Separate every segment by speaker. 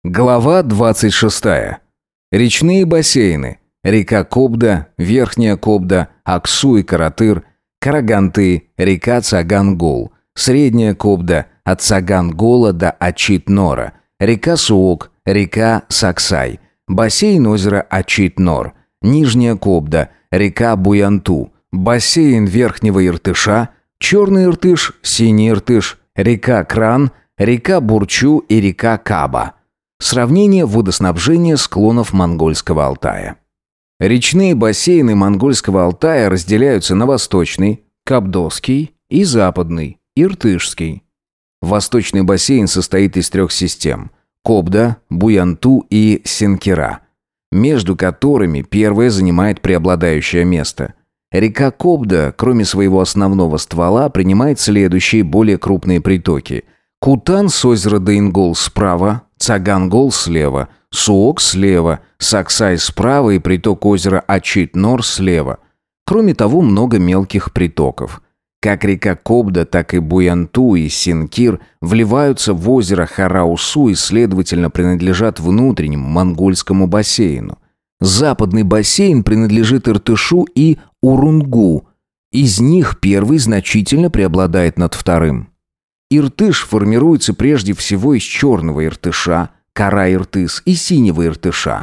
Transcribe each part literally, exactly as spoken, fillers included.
Speaker 1: Глава двадцать шестая. Речные бассейны. Река Кобда, Верхняя Кобда, Аксу и Каратыр, Караганты, река Цаган-Гол, Средняя Кобда, от Цаган-Гола до Ачит-Нора, река Суок, река Саксай, бассейн озера Ачит-Нор, Нижняя Кобда, река Буянту, бассейн Верхнего Иртыша, Черный Иртыш, Синий Иртыш, река Кран, река Бурчу и река Каба. Сравнение водоснабжения склонов Монгольского Алтая. Речные бассейны Монгольского Алтая разделяются на Восточный, Кабдосский и Западный, Иртышский. Восточный бассейн состоит из трех систем – Кобда, Буянту и Сенкера, между которыми первая занимает преобладающее место. Река Кобда, кроме своего основного ствола, принимает следующие более крупные притоки – Кутан с озера Дейнгол справа, Цаган-Гол слева, Суок слева, Саксай справа и приток озера Ачит-Нор слева. Кроме того, много мелких притоков. Как река Кобда, так и Буянту и Синкир вливаются в озеро Хараусу и, следовательно, принадлежат внутреннему монгольскому бассейну. Западный бассейн принадлежит Иртышу и Урунгу. Из них первый значительно преобладает над вторым. Иртыш формируется прежде всего из черного иртыша, Кара-Иртыс, и синего иртыша,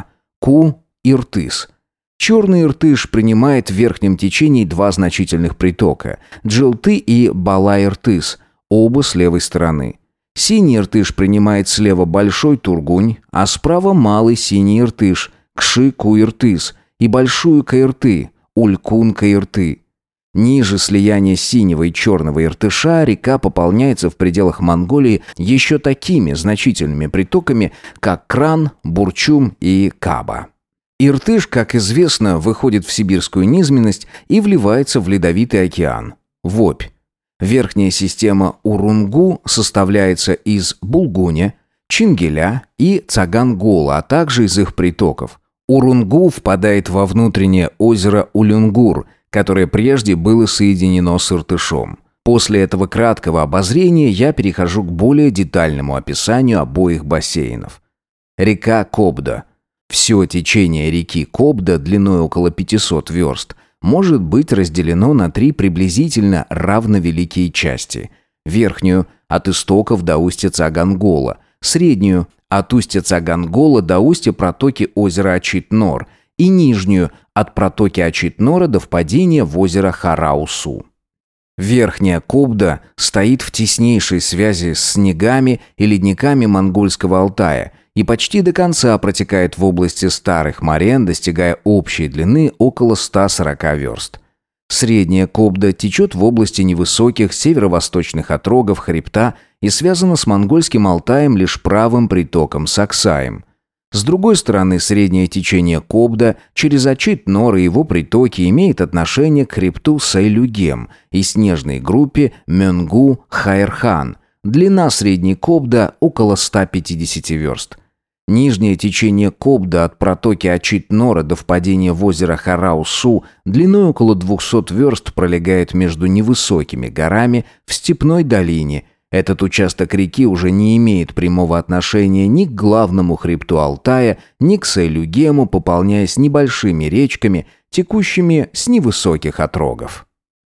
Speaker 1: Ку-Иртыс. Черный иртыш принимает в верхнем течении два значительных притока – Джилты и Бала-Иртыс, оба с левой стороны. Синий иртыш принимает слева Большой Тургунь, а справа Малый Синий Иртыш, Кши-Ку-Иртыс, и Большую Каирты, Улькун-Каирты. Ниже слияния синего и черного Иртыша река пополняется в пределах Монголии еще такими значительными притоками, как Кран, Бурчум и Каба. Иртыш, как известно, выходит в сибирскую низменность и вливается в Ледовитый океан, в Обь. Верхняя система Урунгу составляется из Булгуня, Чингеля и Цаган-Гола, а также из их притоков. Урунгу впадает во внутреннее озеро Улюнгур, которое прежде было соединено с Иртышом. После этого краткого обозрения я перехожу к более детальному описанию обоих бассейнов. Река Кобда. Все течение реки Кобда длиной около пятьсот верст может быть разделено на три приблизительно равновеликие части. Верхнюю – от истоков до устья Цаган-Гола, среднюю – от устья Цаган-Гола до устья протоки озера Ачит-Нор и нижнюю – от протоки Ачит-Нора до впадения в озеро Хараусу. Верхняя Кобда стоит в теснейшей связи с снегами и ледниками Монгольского Алтая и почти до конца протекает в области Старых Морен, достигая общей длины около ста сорока верст. Средняя Кобда течет в области невысоких северо-восточных отрогов хребта и связана с Монгольским Алтаем лишь правым притоком Саксаем. С другой стороны, среднее течение Кобда через Ачит-Нор и его притоки имеет отношение к хребту Сайлюгем и снежной группе Мёнгу-Хайрхан. Длина средней Кобда около ста пятидесяти верст. Нижнее течение Кобда от протоки Ачит-Нора до впадения в озеро Хараусу длиной около двухсот верст пролегает между невысокими горами в степной долине. Этот участок реки уже не имеет прямого отношения ни к главному хребту Алтая, ни к Сайлюгему, пополняясь небольшими речками, текущими с невысоких отрогов.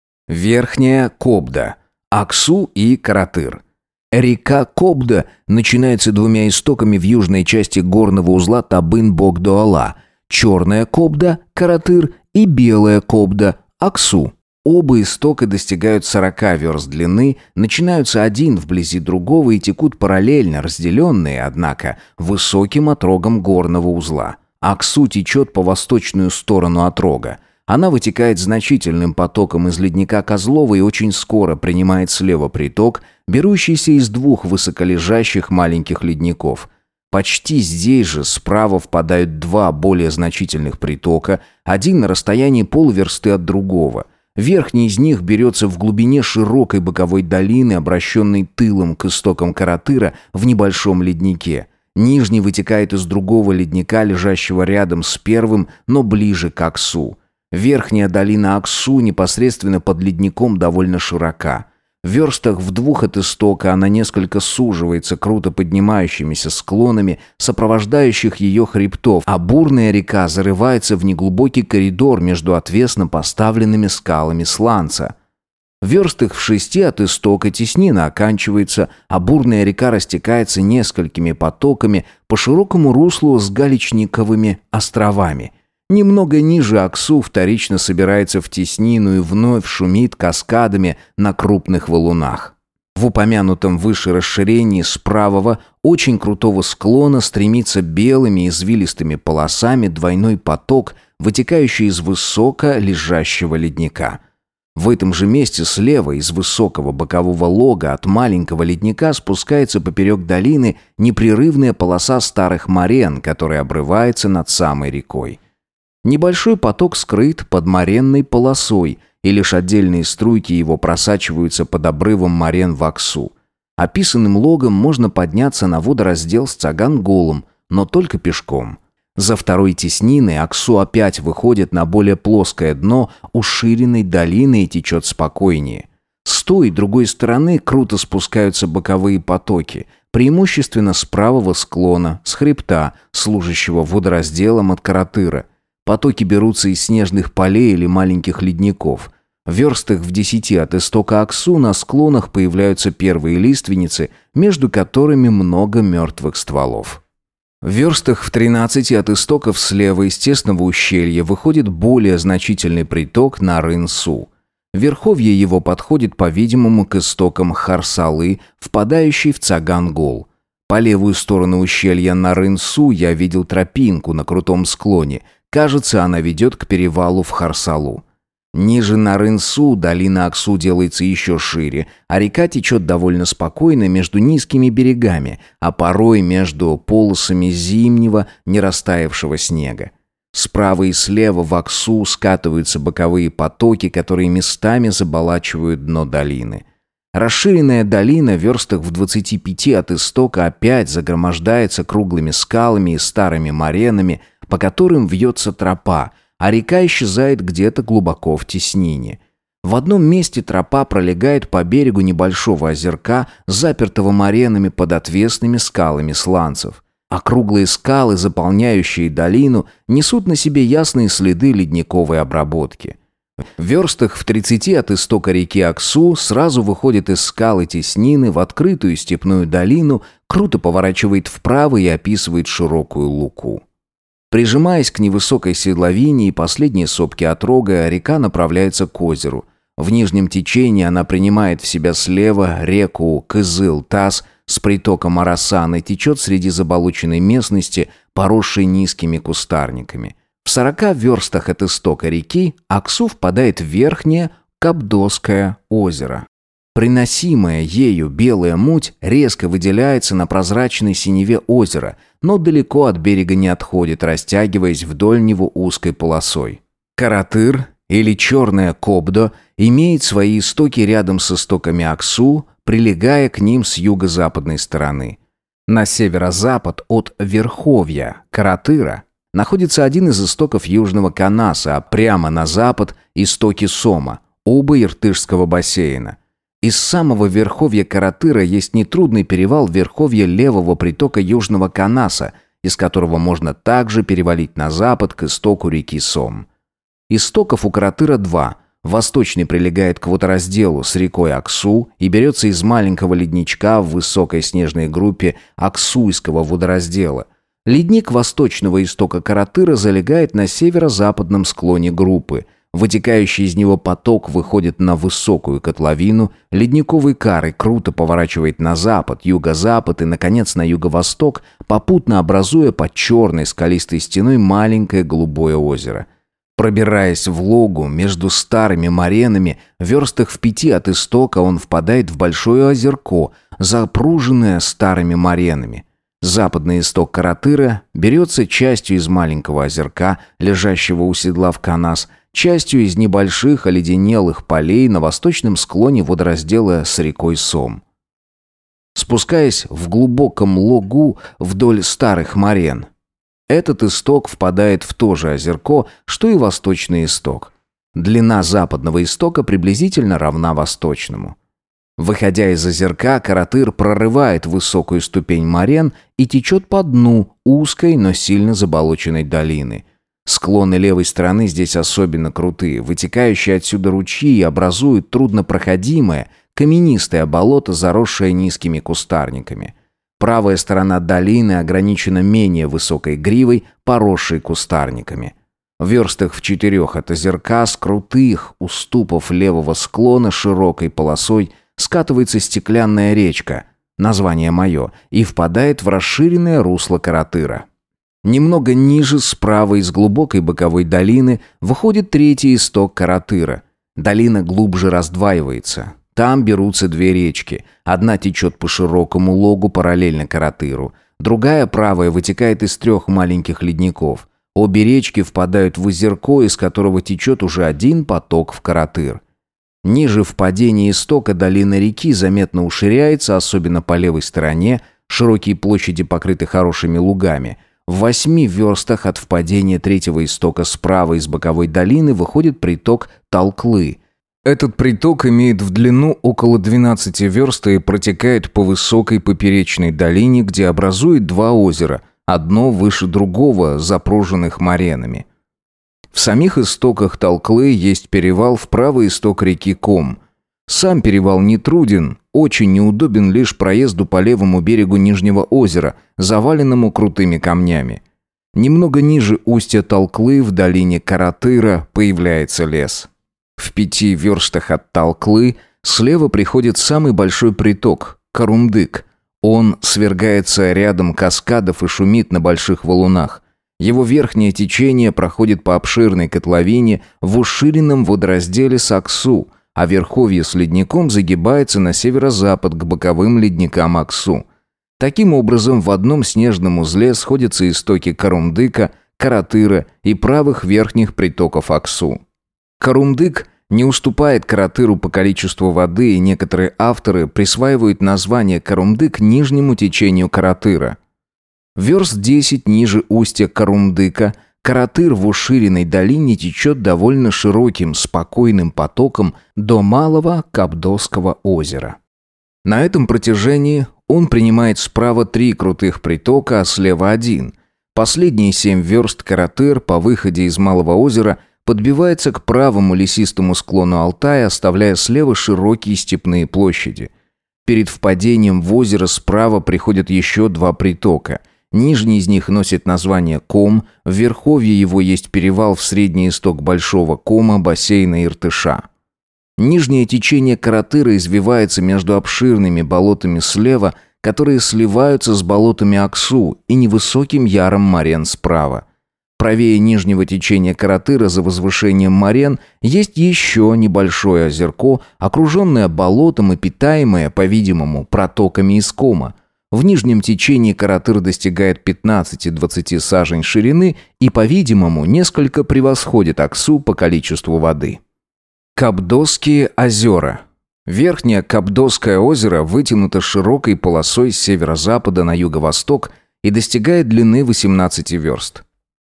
Speaker 1: Верхняя Кобда, Аксу и Каратыр. Река Кобда начинается двумя истоками в южной части горного узла Табын-Бог-Дуала, Черная Кобда, Каратыр и Белая Кобда, Аксу. Оба истока достигают сорока верст длины, начинаются один вблизи другого и текут параллельно, разделенные, однако, высоким отрогом горного узла. Аксу течет по восточную сторону отрога. Она вытекает значительным потоком из ледника Козлова и очень скоро принимает слева приток, берущийся из двух высоколежащих маленьких ледников. Почти здесь же справа впадают два более значительных притока, один на расстоянии полверсты от другого. Верхний из них берется в глубине широкой боковой долины, обращенной тылом к истокам Каратыра в небольшом леднике. Нижний вытекает из другого ледника, лежащего рядом с первым, но ближе к Аксу. Верхняя долина Аксу непосредственно под ледником довольно широка. В верстах в двух от истока она несколько суживается круто поднимающимися склонами сопровождающих ее хребтов, а бурная река зарывается в неглубокий коридор между отвесно поставленными скалами сланца. В верстах в шести от истока теснина оканчивается, а бурная река растекается несколькими потоками по широкому руслу с галечниковыми островами. Немного ниже Аксу вторично собирается в теснину и вновь шумит каскадами на крупных валунах. В упомянутом выше расширении с правого, очень крутого склона стремится белыми извилистыми полосами двойной поток, вытекающий из высоко лежащего ледника. В этом же месте слева из высокого бокового лога от маленького ледника спускается поперек долины непрерывная полоса старых морен, которая обрывается над самой рекой. Небольшой поток скрыт под моренной полосой, и лишь отдельные струйки его просачиваются под обрывом морен в Аксу. Описанным логом можно подняться на водораздел с Цаган-Голом, но только пешком. За второй тесниной Аксу опять выходит на более плоское дно уширенной долины и течет спокойнее. С той и другой стороны круто спускаются боковые потоки, преимущественно с правого склона, с хребта, служащего водоразделом от Каратыра. Потоки берутся из снежных полей или маленьких ледников. В верстах в десяти от истока Аксу на склонах появляются первые лиственницы, между которыми много мертвых стволов. В верстах в тринадцати от истоков слева из тесного ущелья выходит более значительный приток Нарын-Су. Верховье его подходит, по-видимому, к истокам Харсалы, впадающей в Цаган-Гол. По левую сторону ущелья Нарын-Су я видел тропинку на крутом склоне. Кажется, она ведет к перевалу в Харсалу. Ниже Нарын-Су долина Аксу делается еще шире, а река течет довольно спокойно между низкими берегами, а порой между полосами зимнего, не растаявшего снега. Справа и слева в Аксу скатываются боковые потоки, которые местами заболачивают дно долины. Расширенная долина в верстах в двадцати пяти от истока опять загромождается круглыми скалами и старыми моренами, по которым вьется тропа, а река исчезает где-то глубоко в теснине. В одном месте тропа пролегает по берегу небольшого озерка, запертого моренами под отвесными скалами сланцев. Округлые скалы, заполняющие долину, несут на себе ясные следы ледниковой обработки. В верстах в тридцати от истока реки Аксу сразу выходит из скалы теснины в открытую степную долину, круто поворачивает вправо и описывает широкую луку. Прижимаясь к невысокой седловине и последней сопке отрога, река направляется к озеру. В нижнем течении она принимает в себя слева реку Кызыл-Тас с притоком Арасан и течет среди заболоченной местности, поросшей низкими кустарниками. В сорока верстах от истока реки Аксу впадает в верхнее Кабдосское озеро. Приносимая ею белая муть резко выделяется на прозрачной синеве озера, но далеко от берега не отходит, растягиваясь вдоль него узкой полосой. Каратыр, или черная Кобдо, имеет свои истоки рядом с истоками Аксу, прилегая к ним с юго-западной стороны. На северо-запад от верховья Каратыра находится один из истоков Южного Канаса, а прямо на запад – истоки Сома, оба Иртышского бассейна. Из самого верховья Каратыра есть нетрудный перевал в верховье левого притока Южного Канаса, из которого можно также перевалить на запад к истоку реки Сом. Истоков у Каратыра два. Восточный прилегает к водоразделу с рекой Аксу и берется из маленького ледничка в высокой снежной группе Аксуйского водораздела. Ледник восточного истока Каратыра залегает на северо-западном склоне группы. Вытекающий из него поток выходит на высокую котловину, ледниковой карой круто поворачивает на запад, юго-запад и, наконец, на юго-восток, попутно образуя под черной скалистой стеной маленькое голубое озеро. Пробираясь в логу между старыми моренами, верстах в пяти от истока он впадает в большое озерко, запруженное старыми моренами. Западный исток Каратыра берется частью из маленького озерка, лежащего у седла в Канас, частью из небольших оледенелых полей на восточном склоне водораздела с рекой Сом. Спускаясь в глубоком логу вдоль старых морен, этот исток впадает в то же озерко, что и восточный исток. Длина западного истока приблизительно равна восточному. Выходя из озерка, Каратыр прорывает высокую ступень морен и течет по дну узкой, но сильно заболоченной долины. Склоны левой стороны здесь особенно крутые. Вытекающие отсюда ручьи образуют труднопроходимое, каменистое болото, заросшее низкими кустарниками. Правая сторона долины ограничена менее высокой гривой, поросшей кустарниками. В верстах в четырех от озерка с крутых уступов левого склона широкой полосой скатывается стеклянная речка, название мое, и впадает в расширенное русло Каратыра. Немного ниже, справа из глубокой боковой долины, выходит третий исток Каратыра. Долина глубже раздваивается. Там берутся две речки. Одна течет по широкому логу параллельно Каратыру. Другая, правая, вытекает из трех маленьких ледников. Обе речки впадают в озерко, из которого течет уже один поток в Каратыр. Ниже впадения истока долина реки заметно уширяется, особенно по левой стороне, широкие площади покрыты хорошими лугами. В восьми верстах от впадения третьего истока справа из боковой долины выходит приток Талклы. Этот приток имеет в длину около двенадцати верст и протекает по высокой поперечной долине, где образует два озера, одно выше другого, запруженных моренами. В самих истоках Талклы есть перевал в правый исток реки Ком. Сам перевал не труден, очень неудобен лишь проезду по левому берегу Нижнего озера, заваленному крутыми камнями. Немного ниже устья Талклы в долине Каратыра появляется лес. В пяти верстах от Талклы слева приходит самый большой приток – Карумдык. Он свергается рядом каскадов и шумит на больших валунах. Его верхнее течение проходит по обширной котловине в уширенном водоразделе Саксу, а верховье с ледником загибается на северо-запад к боковым ледникам Аксу. Таким образом, в одном снежном узле сходятся истоки Карумдыка, Каратыра и правых верхних притоков Аксу. Карумдык не уступает Каратыру по количеству воды, и некоторые авторы присваивают название Карумдык нижнему течению Каратыра. Верст десять ниже устья Карумдыка Каратыр в уширенной долине течет довольно широким, спокойным потоком до Малого Кабдосского озера. На этом протяжении он принимает справа три крутых притока, а слева один. Последние семь верст Каратыр по выходе из Малого озера подбивается к правому лесистому склону Алтая, оставляя слева широкие степные площади. Перед впадением в озеро справа приходят еще два притока. Нижний из них носит название Ком, в верховье его есть перевал в средний исток Большого Кома, бассейна Иртыша. Нижнее течение Каратыра извивается между обширными болотами слева, которые сливаются с болотами Аксу, и невысоким яром морен справа. Правее нижнего течения Каратыра за возвышением морен есть еще небольшое озерко, окруженное болотом и питаемое, по-видимому, протоками из Кома. В нижнем течении Каратыр достигает пятнадцати-двадцати сажень ширины и, по-видимому, несколько превосходит Аксу по количеству воды. Кабдосские озера. Верхнее Кабдосское озеро вытянуто широкой полосой с северо-запада на юго-восток и достигает длины восемнадцати верст.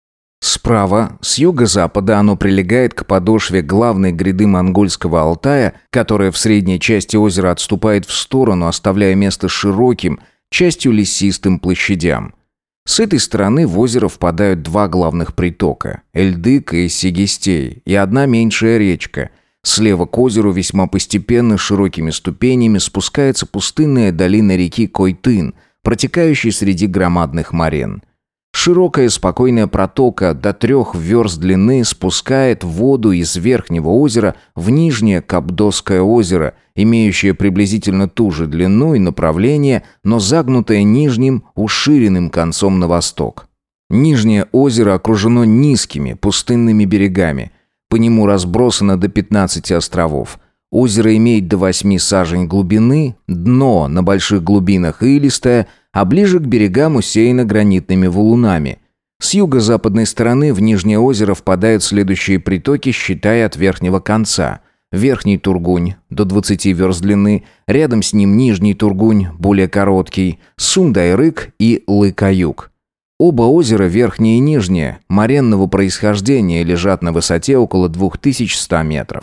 Speaker 1: Справа, с юго-запада, оно прилегает к подошве главной гряды Монгольского Алтая, которая в средней части озера отступает в сторону, оставляя место широким, частью лесистым площадям. С этой стороны в озеро впадают два главных притока – Эльдык и Сигистей, и одна меньшая речка. Слева к озеру весьма постепенно широкими ступенями спускается пустынная долина реки Койтын, протекающей среди громадных морен. Широкая спокойная протока до трех верст длины спускает воду из верхнего озера в нижнее Кабдосское озеро, имеющее приблизительно ту же длину и направление, но загнутое нижним уширенным концом на восток. Нижнее озеро окружено низкими пустынными берегами. По нему разбросано до пятнадцати островов. Озеро имеет до восьми сажень глубины, дно на больших глубинах илистое, а ближе к берегам усеяно гранитными валунами. С юго-западной стороны в Нижнее озеро впадают следующие притоки, считая от верхнего конца. Верхний Тургунь, до двадцати верст длины, рядом с ним Нижний Тургунь, более короткий, Сундайрык и Лыкаюк. Оба озера, верхнее и нижнее, моренного происхождения, лежат на высоте около двух тысяч ста метров.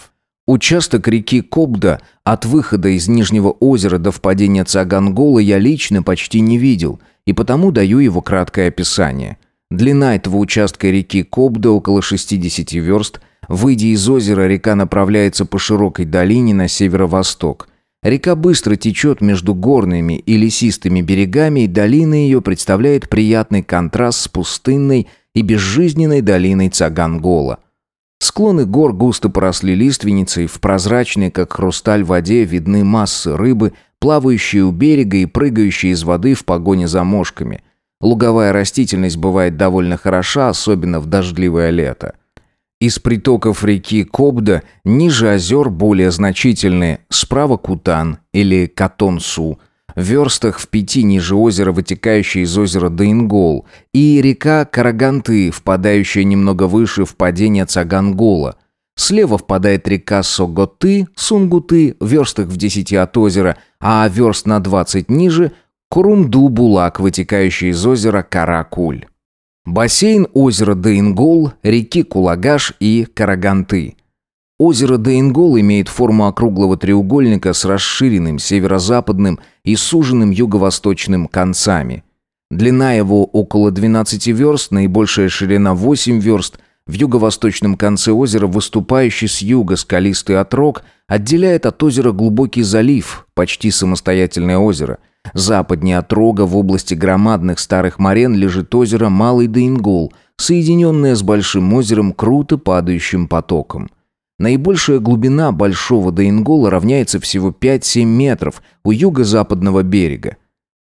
Speaker 1: Участок реки Кобда от выхода из Нижнего озера до впадения Цагангола я лично почти не видел, и потому даю его краткое описание. Длина этого участка реки Кобда около шестьдесят верст. Выйдя из озера, река направляется по широкой долине на северо-восток. Река быстро течет между горными и лесистыми берегами, и долина ее представляет приятный контраст с пустынной и безжизненной долиной Цагангола. Склоны гор густо поросли лиственницей, в прозрачной, как хрусталь, воде видны массы рыбы, плавающие у берега и прыгающие из воды в погоне за мошками. Луговая растительность бывает довольно хороша, особенно в дождливое лето. Из притоков реки Кобда ниже озер более значительные, справа Кутан или Катон-Су, в верстах в пяти ниже озера, вытекающая из озера Дейнгол, и река Караганты, впадающая немного выше впадения Цагангола. Слева впадает река Соготы, Сунгуты, в верстах в десяти от озера, а верст на двадцать ниже – Курумду-Булак, вытекающий из озера Каракуль. Бассейн озера Дейнгол, реки Кулагаш и Караганты. Озеро Дейнгол имеет форму округлого треугольника с расширенным северо-западным и суженным юго-восточным концами. Длина его около двенадцати верст, наибольшая ширина восемь верст. В юго-восточном конце озера выступающий с юга скалистый отрог отделяет от озера глубокий залив, почти самостоятельное озеро. Западнее отрога в области громадных старых морен лежит озеро Малый Дейнгол, соединенное с большим озером круто падающим потоком. Наибольшая глубина Большого Дейнгола равняется всего пять-семь метров у юго-западного берега.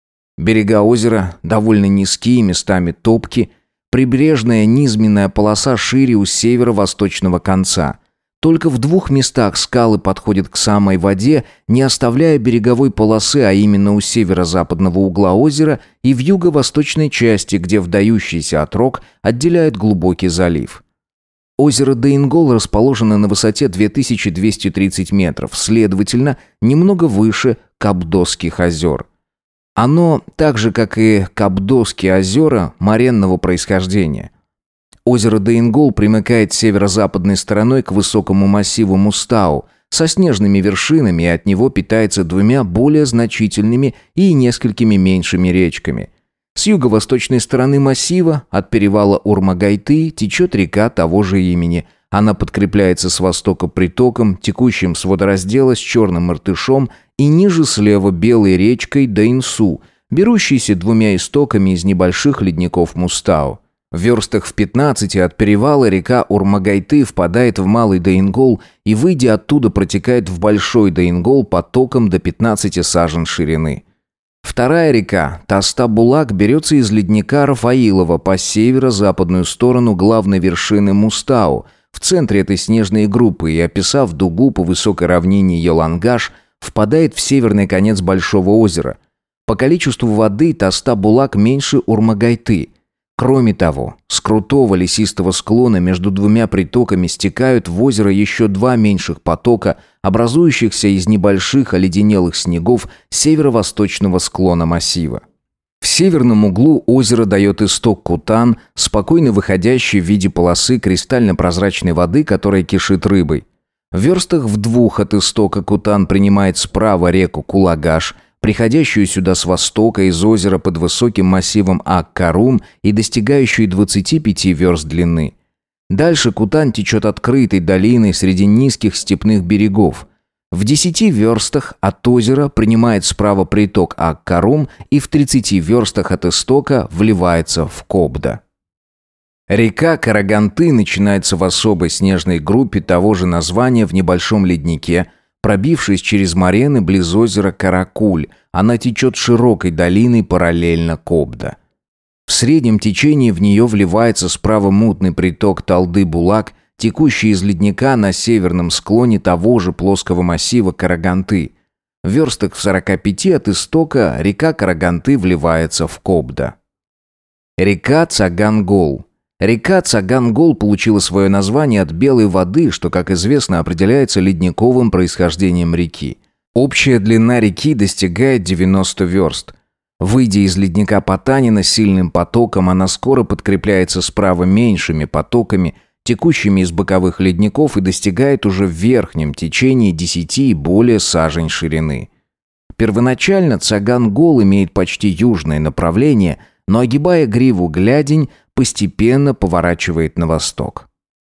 Speaker 1: Берега озера довольно низкие, местами топки, прибрежная низменная полоса шире у северо-восточного конца. Только в двух местах скалы подходят к самой воде, не оставляя береговой полосы, а именно у северо-западного угла озера и в юго-восточной части, где вдающийся отрог отделяет глубокий залив. Озеро Дейнгол расположено на высоте две тысячи двести тридцать метров, следовательно, немного выше Кабдосских озер. Оно, так же как и Кабдосские озера, моренного происхождения. Озеро Дейнгол примыкает северо-западной стороной к высокому массиву Мустау со снежными вершинами и от него питается двумя более значительными и несколькими меньшими речками. С юго-восточной стороны массива, от перевала Урмагайты, течет река того же имени. Она подкрепляется с востока притоком, текущим с водораздела с Черным Иртышом, и ниже слева белой речкой Дейнсу, берущейся двумя истоками из небольших ледников Мустау. В верстах в пятнадцати от перевала река Урмагайты впадает в Малый Дейнгол и, выйдя оттуда, протекает в Большой Дейнгол потоком до пятнадцати сажен ширины. Вторая река, Таста-Булак, берется из ледника Рафаилова по северо-западную сторону главной вершины Мустау, в центре этой снежной группы, и, описав дугу по высокой равнине Йолангаш, впадает в северный конец Большого озера. По количеству воды Таста-Булак меньше Урмагайты. Кроме того, с крутого лесистого склона между двумя притоками стекают в озеро еще два меньших потока, образующихся из небольших оледенелых снегов северо-восточного склона массива. В северном углу озеро дает исток Кутан, спокойно выходящий в виде полосы кристально-прозрачной воды, которая кишит рыбой. В верстах в двух от истока Кутан принимает справа реку Кулагаш, приходящую сюда с востока из озера под высоким массивом Ак-Карум и достигающую двадцати пяти верст длины. Дальше Кутан течет открытой долиной среди низких степных берегов. В десяти верстах от озера принимает справа приток Ак-Карум и в тридцати верстах от истока вливается в Кобда. Река Караганты начинается в особой снежной группе того же названия в небольшом леднике. Пробившись через морены близ озера Каракуль, она течет широкой долиной параллельно Кобда. В среднем течении в нее вливается справа мутный приток Талды-Булак, текущий из ледника на северном склоне того же плоского массива Караганты. В верстах в сорока пяти от истока река Караганты вливается в Кобда. Река Цагангол. Река Цагангол получила свое название от белой воды, что, как известно, определяется ледниковым происхождением реки. Общая длина реки достигает девяноста верст. Выйдя из ледника Потанина сильным потоком, она скоро подкрепляется справа меньшими потоками, текущими из боковых ледников и достигает уже в верхнем течении десяти и более сажень ширины. Первоначально Цаган-Гол имеет почти южное направление, но, огибая гриву Глядень, постепенно поворачивает на восток.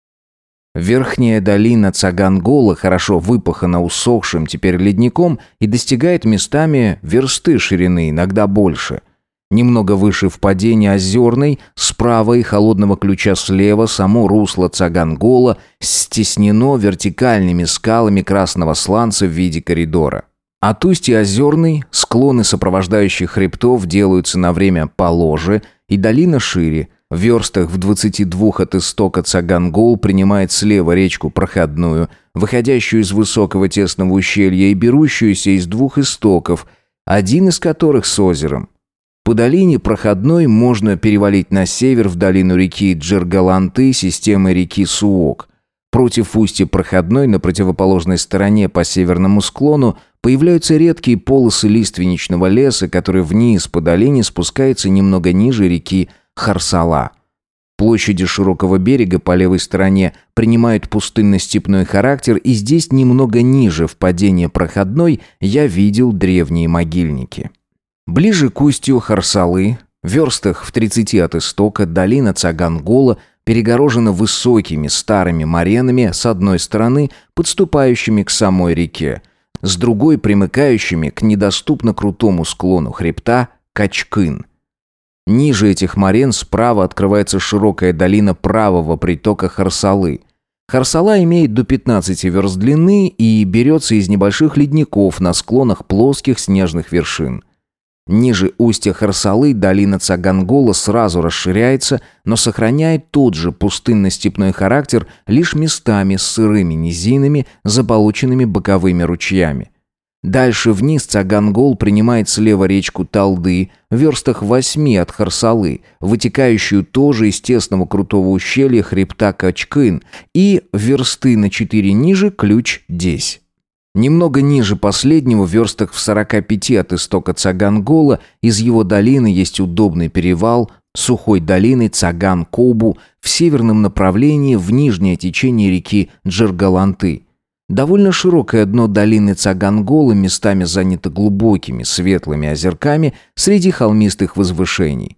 Speaker 1: Верхняя долина Цаган-Гола хорошо выпахана усохшим теперь ледником и достигает местами версты ширины, иногда больше. Немного выше впадения Озерной, справа и Холодного ключа слева само русло Цаган-Гола стеснено вертикальными скалами красного сланца в виде коридора. От устья Озерной склоны сопровождающих хребтов делаются на время положе, и долина шире. В верстах в двадцати двух от истока Цаган-Гол принимает слева речку Проходную, выходящую из высокого тесного ущелья и берущуюся из двух истоков, один из которых с озером. По долине Проходной можно перевалить на север в долину реки Джергаланты системой реки Суок. Против устья Проходной на противоположной стороне по северному склону появляются редкие полосы лиственничного леса, который вниз по долине спускается немного ниже реки Харсала. Площади широкого берега по левой стороне принимают пустынно-степной характер, и здесь немного ниже впадения Проходной я видел древние могильники. Ближе к устью Харсалы, в верстах в тридцати от истока, долина Цаган-Гола перегорожена высокими старыми моренами с одной стороны, подступающими к самой реке, с другой примыкающими к недоступно крутому склону хребта Качкын. Ниже этих морен справа открывается широкая долина правого притока Харсалы. Харсала имеет до пятнадцати верст длины и берется из небольших ледников на склонах плоских снежных вершин. Ниже устья Харсалы долина Цаган-Гола сразу расширяется, но сохраняет тот же пустынно-степной характер лишь местами с сырыми низинами, заполученными боковыми ручьями. Дальше вниз Цаган-Гол принимает слева речку Талды, в верстах восьми от Харсалы, вытекающую тоже из тесного крутого ущелья хребта Качкын, и версты на четыре ниже Ключ-Десь. Немного ниже последнего, в верстах в сорока пяти от истока Цаган-Гола, из его долины есть удобный перевал сухой долины Цаган-Кобу в северном направлении в нижнее течение реки Джергаланты. Довольно широкое дно долины Цаган-Гола местами занято глубокими светлыми озерками среди холмистых возвышений.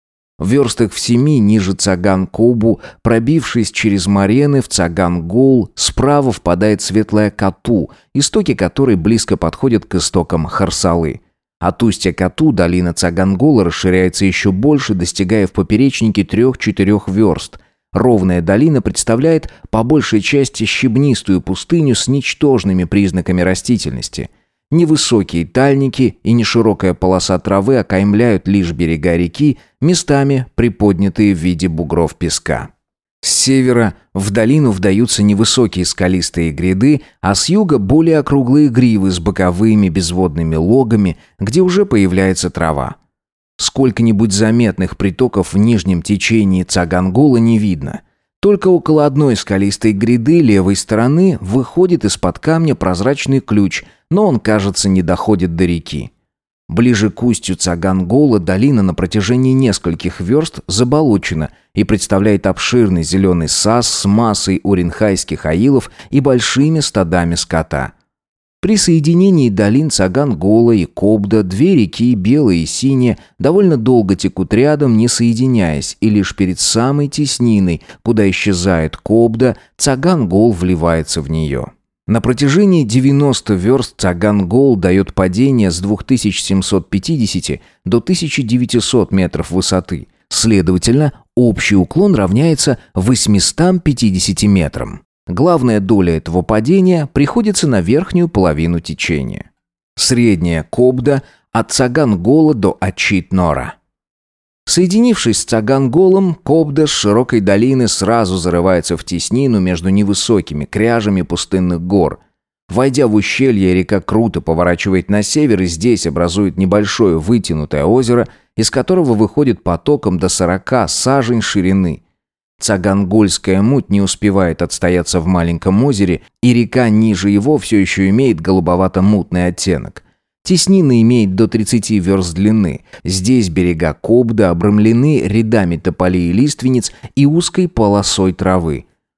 Speaker 1: В верстах в семи ниже Цаган-Кобу, пробившись через морены в Цаган-Гол, справа впадает светлая Кату, истоки которой близко подходят к истокам Харсалы. От устья Кату долина Цаган-Гола расширяется еще больше, достигая в поперечнике трех-четырех верст. Ровная долина представляет по большей части щебнистую пустыню с ничтожными признаками растительности. Невысокие тальники и неширокая полоса травы окаймляют лишь берега реки, местами приподнятые в виде бугров песка. С севера в долину вдаются невысокие скалистые гряды, а с юга более округлые гривы с боковыми безводными логами, где уже появляется трава. Сколько-нибудь заметных притоков в нижнем течении Цаган-Гола не видно. Только около одной скалистой гряды левой стороны выходит из-под камня прозрачный ключ, но он, кажется, не доходит до реки. Ближе к устью Цаган-Гола долина на протяжении нескольких верст заболочена и представляет обширный зеленый саз с массой уренхайских аилов и большими стадами скота. При соединении долин Цаган-Гола и Кобда две реки, белая и синяя, довольно долго текут рядом, не соединяясь, и лишь перед самой тесниной, куда исчезает Кобда, Цаган-Гол вливается в нее. На протяжении девяноста верст Цаган-Гол дает падение с двух тысяч семисот пятидесяти до тысячи девятисот метров высоты. Следовательно, общий уклон равняется восьмистам пятидесяти метрам. Главная доля этого падения приходится на верхнюю половину течения. Средняя Кобда от Цаган-Гола до Ачит-Нора. Соединившись с Цаган-Голом, Кобда с широкой долины сразу зарывается в теснину между невысокими кряжами пустынных гор. Войдя в ущелье, река круто поворачивает на север и здесь образует небольшое вытянутое озеро, из которого выходит потоком до сорока сажень ширины. Цаган-Гольская муть не успевает отстояться в маленьком озере, и река ниже его все еще имеет голубовато-мутный оттенок. Теснина имеет до тридцати верст длины. Здесь берега Кобда обрамлены рядами тополей и лиственниц и узкой полосой травы.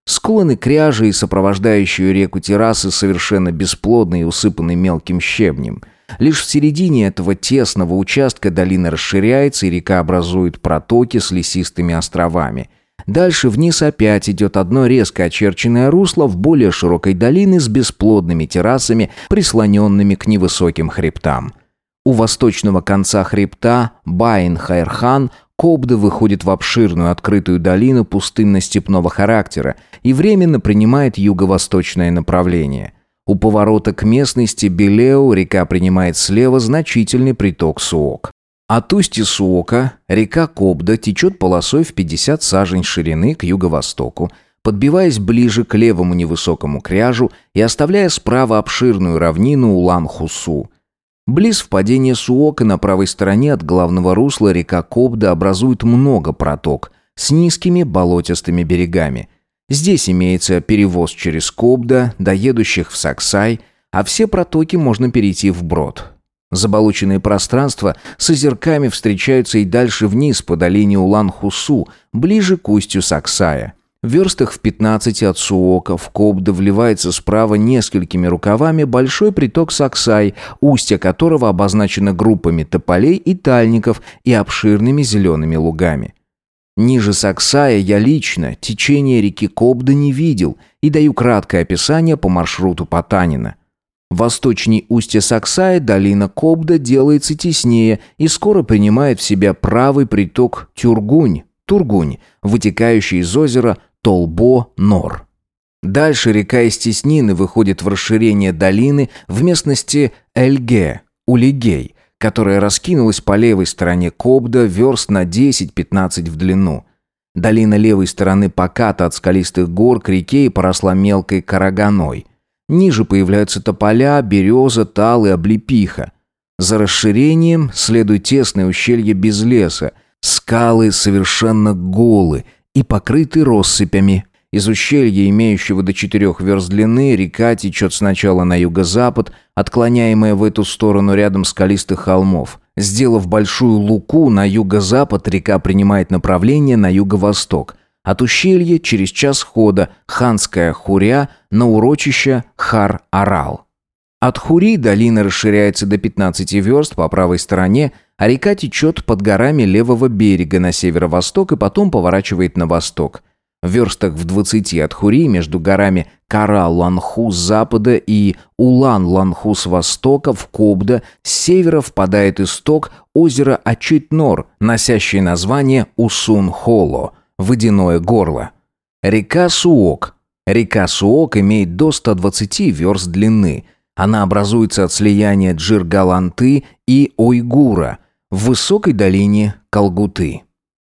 Speaker 1: Склоны кряжи и сопровождающие реку террасы совершенно бесплодны и усыпаны мелким щебнем. Лишь в середине этого тесного участка долина расширяется, и река образует протоки с лесистыми островами. Дальше вниз опять идет одно резко очерченное русло в более широкой долины с бесплодными террасами, прислоненными к невысоким хребтам. У восточного конца хребта Баин-Хайрхан Кобда выходит в обширную открытую долину пустынно-степного характера и временно принимает юго-восточное направление. У поворота к местности Белеу река принимает слева значительный приток Суок. От устья Суока река Кобда течет полосой в пятьдесят сажень ширины к юго-востоку, подбиваясь ближе к левому невысокому кряжу и оставляя справа обширную равнину Улан-Хусу. Близ впадения Суока на правой стороне от главного русла река Кобда образует много проток с низкими болотистыми берегами. Здесь имеется перевоз через Кобда до едущих в Саксай, а все протоки можно перейти вброд. Заболоченные пространства с озерками встречаются и дальше вниз по долине Улан-Хусу, ближе к устью Саксая. В верстах в пятнадцати от Суока в Кобда вливается справа несколькими рукавами большой приток Саксай, устье которого обозначено группами тополей и тальников и обширными зелеными лугами. Ниже Саксая я лично течение реки Кобда не видел и даю краткое описание по маршруту Потанина. Восточней устья Саксая долина Кобда делается теснее и скоро принимает в себя правый приток Тюргунь, Тургунь, вытекающий из озера Толбо-Нор. Дальше река из теснины выходит в расширение долины в местности Эльге, Улигей, которая раскинулась по левой стороне Кобда верст на десять-пятнадцать в длину. Долина левой стороны поката от скалистых гор к реке и поросла мелкой караганой. Ниже появляются тополя, береза, тал и облепиха. За расширением следует тесное ущелье без леса. Скалы совершенно голы и покрыты россыпями. Из ущелья, имеющего до четырех верст длины, река течет сначала на юго-запад, отклоняемая в эту сторону рядом скалистых холмов. Сделав большую луку на юго-запад, река принимает направление на юго-восток. От ущелья через час хода Ханская Хуря на урочище Хар-Арал. От Хури долина расширяется до пятнадцати верст по правой стороне, а река течет под горами левого берега на северо-восток и потом поворачивает на восток. В верстах в двадцати от Хури между горами Кара-Ланху с запада и Улан-Ланху с востока в Кобда с севера впадает исток озера Ачит-Нор, носящее название Усун-Холо, водяное горло. Река Суок. Река Суок имеет до ста двадцати верст длины. Она образуется от слияния Джиргаланты и Ойгура в высокой долине Калгуты.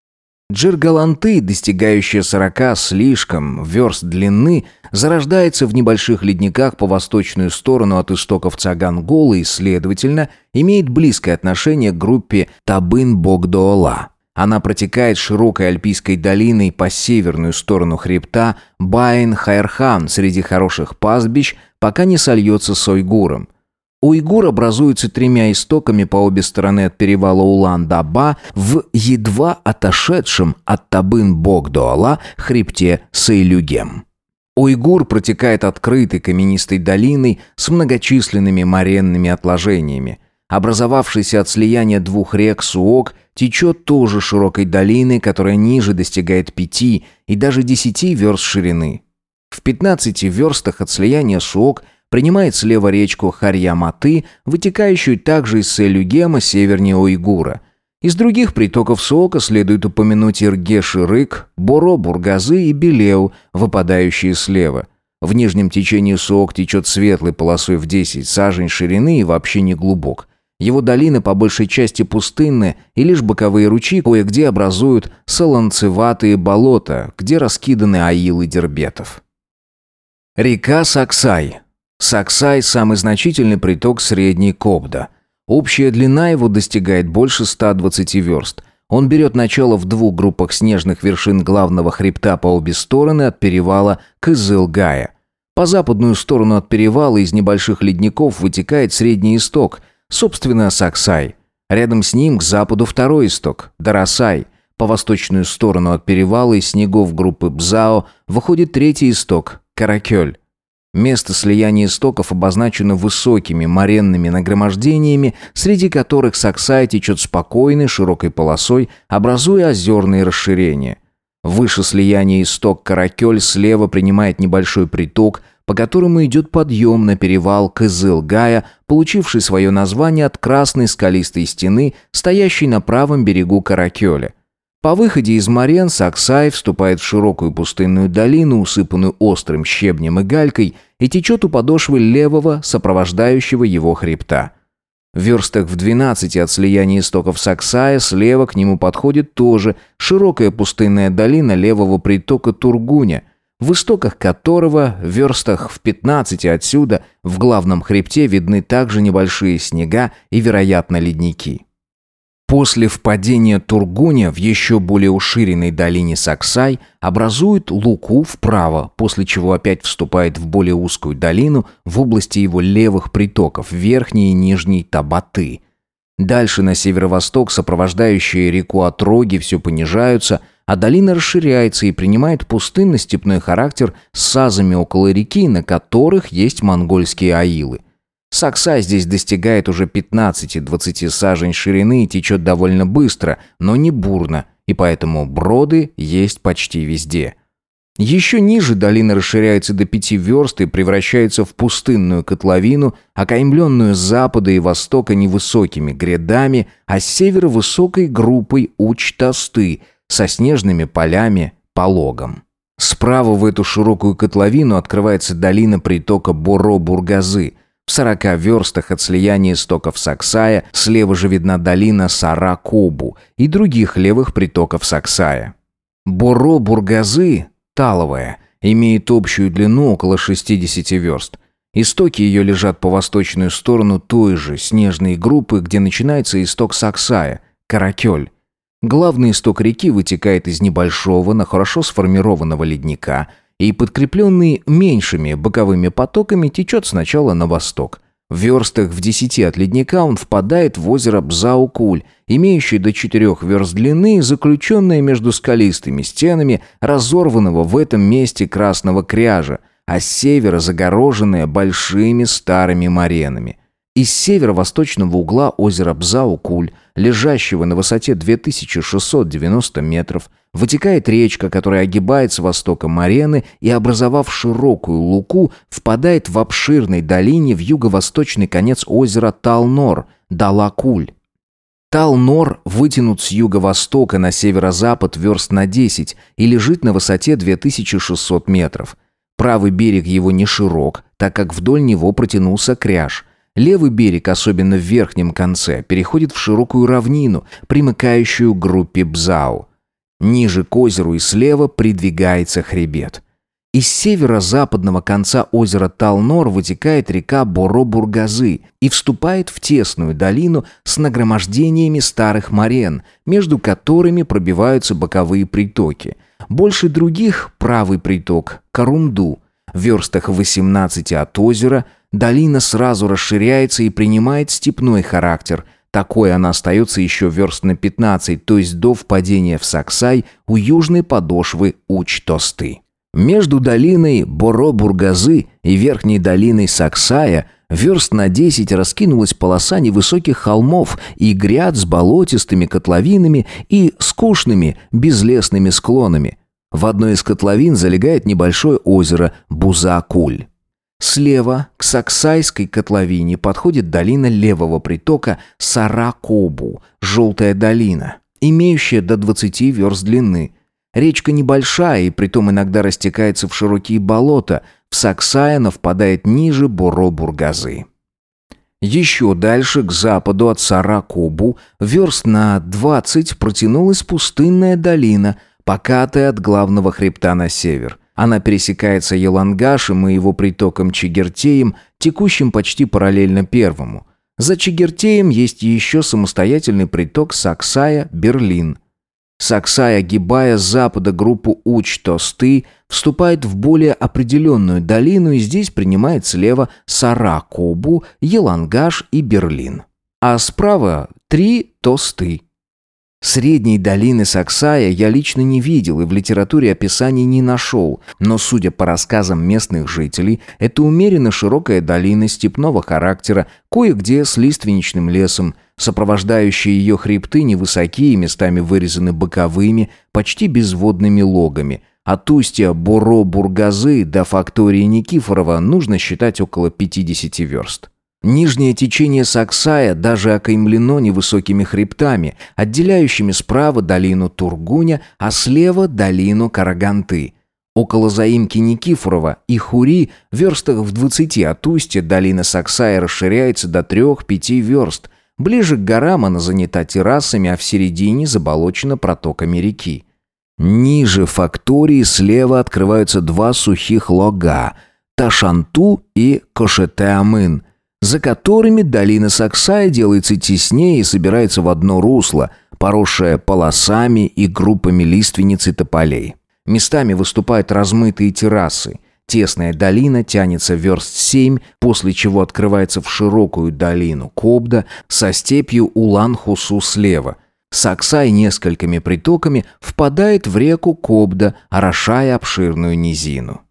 Speaker 1: Джиргаланты, достигающая сорока слишком верст длины, зарождается в небольших ледниках по восточную сторону от истоков Цаган-Голы и, следовательно, имеет близкое отношение к группе Табын-Богдоола. Она протекает широкой альпийской долиной по северную сторону хребта Баин-Хайрхан среди хороших пастбищ, пока не сольется с Ойгуром. Уйгур образуется тремя истоками по обе стороны от перевала Улан-Даба в едва отошедшем от Табын-Богдоола хребте Сейлюгем. Уйгур протекает открытой каменистой долиной с многочисленными моренными отложениями. Образовавшийся от слияния двух рек Суок течет тоже широкой долиной, которая ниже достигает пяти и даже десяти верст ширины. В пятнадцати верстах от слияния Суок принимает слева речку Харья-Маты, вытекающую также из Селюгема севернее Уйгура. Из других притоков Суока следует упомянуть Ирге-Ширык, Боро-Бургазы и Белеу, выпадающие слева. В нижнем течении Суок течет светлой полосой в десять сажень ширины и вообще не глубок. Его долины по большей части пустынны, и лишь боковые ручьи кое-где образуют солонцеватые болота, где раскиданы аилы дербетов. Река Саксай. Саксай – самый значительный приток средней Кобда. Общая длина его достигает больше ста двадцати верст. Он берет начало в двух группах снежных вершин главного хребта по обе стороны от перевала Кызылгая. По западную сторону от перевала из небольших ледников вытекает средний исток, собственно, Саксай. Рядом с ним к западу второй исток – Дарасай. По восточную сторону от перевала из снегов группы Бзао выходит третий исток – Каракёль. Место слияния истоков обозначено высокими моренными нагромождениями, среди которых Саксай течет спокойной широкой полосой, образуя озерные расширения. Выше слияния исток Каракёль слева принимает небольшой приток, по которому идет подъем на перевал Кызыл-Гая, получивший свое название от красной скалистой стены, стоящей на правом берегу Каракёля. По выходе из морен Саксай вступает в широкую пустынную долину, усыпанную острым щебнем и галькой, и течет у подошвы левого, сопровождающего его хребта. В верстах в двенадцати от слияния истоков Саксая слева к нему подходит тоже широкая пустынная долина левого притока Тургуня, в истоках которого, в верстах в пятнадцати отсюда, в главном хребте видны также небольшие снега и, вероятно, ледники. После впадения Тургуня в еще более уширенной долине Саксай образует Луку вправо, после чего опять вступает в более узкую долину в области его левых притоков, верхней и нижней Табаты. Дальше на северо-восток сопровождающие реку отроги все понижаются, а долина расширяется и принимает пустынно-степной характер с сазами около реки, на которых есть монгольские аилы. Саксай здесь достигает уже пятнадцати-двадцати сажень ширины и течет довольно быстро, но не бурно, и поэтому броды есть почти везде. Еще ниже долина расширяется до пяти верст и превращается в пустынную котловину, окаймленную с запада и востока невысокими грядами, а с севера высокой группой Уч-Тосты со снежными полями пологом. Справа в эту широкую котловину открывается долина притока Боро-Бургазы. В сорока верстах от слияния истоков Саксая слева же видна долина Сара-Кобу и других левых притоков Саксая. Боро-Бургазы, таловая, имеет общую длину около шестидесяти верст. Истоки ее лежат по восточную сторону той же снежной группы, где начинается исток Саксая – Каракёль. Главный исток реки вытекает из небольшого, но хорошо сформированного ледника – и, подкрепленный меньшими боковыми потоками, течет сначала на восток. В верстах в десяти от ледника он впадает в озеро Бзаукуль, имеющее до четырех верст длины и заключенное между скалистыми стенами разорванного в этом месте красного кряжа, а с севера загороженное большими старыми моренами. Из северо-восточного угла озера Бзаукуль, лежащего на высоте две тысячи шестьсот девяносто метров, вытекает речка, которая огибает с востока морены и, образовав широкую луку, впадает в обширной долине в юго-восточный конец озера Талнор, Далакуль. Талнор вытянут с юго-востока на северо-запад верст на десять и лежит на высоте две тысячи шестьсот метров. Правый берег его не широк, так как вдоль него протянулся кряж. Левый берег, особенно в верхнем конце, переходит в широкую равнину, примыкающую к группе Бзау. Ниже к озеру и слева придвигается хребет. Из северо-западного конца озера Талнор вытекает река Боро-Бургазы и вступает в тесную долину с нагромождениями старых морен, между которыми пробиваются боковые притоки. Больше других правый приток – Карумду. В верстах в восемнадцати от озера долина сразу расширяется и принимает степной характер. Такой она остается еще верст на пятнадцать, то есть до впадения в Саксай у южной подошвы Уч-Тосты. Между долиной Боро-Бургазы и верхней долиной Саксая верст на десять раскинулась полоса невысоких холмов и гряд с болотистыми котловинами и скучными безлесными склонами. В одной из котловин залегает небольшое озеро Буза-Куль. Слева к Саксайской котловине подходит долина левого притока Сара-Кобу, Желтая долина, имеющая до двадцати верст длины. Речка небольшая и притом иногда растекается в широкие болота, в Саксай она впадает ниже Боро-Бургазы. Еще дальше, к западу от Сара-Кобу, верст на двадцать протянулась пустынная долина, покатая от главного хребта на север. Она пересекается Елангашем и его притоком Чигиртеем, текущим почти параллельно первому. За Чигиртеем есть еще самостоятельный приток Саксая-Берлин. Саксай, огибая с запада группу Уч-Тосты, вступает в более определенную долину и здесь принимает слева Сара-Кобу, Елангаш и Берлин. А справа три Тосты. Средней долины Саксая я лично не видел и в литературе описаний не нашел, но, судя по рассказам местных жителей, это умеренно широкая долина степного характера, кое-где с лиственничным лесом. Сопровождающие ее хребты невысокие, местами вырезаны боковыми, почти безводными логами. От устья Боро-Бургазы до фактории Никифорова нужно считать около пятьдесят верст. Нижнее течение Саксая даже окаймлено невысокими хребтами, отделяющими справа долину Тургуня, а слева долину Караганты. Около заимки Никифорова и Хури, верстах в двадцати от устья, долина Саксая расширяется до трех-пяти верст. Ближе к горам она занята террасами, а в середине заболочена протоками реки. Ниже фактории слева открываются два сухих лога – Ташанту и Кошете-Амын, за которыми долина Саксая делается теснее и собирается в одно русло, поросшее полосами и группами лиственниц и тополей. Местами выступают размытые террасы. Тесная долина тянется верст семь, после чего открывается в широкую долину Кобда со степью Улан-Хусу слева. Саксай несколькими притоками впадает в реку Кобда, орошая обширную низину.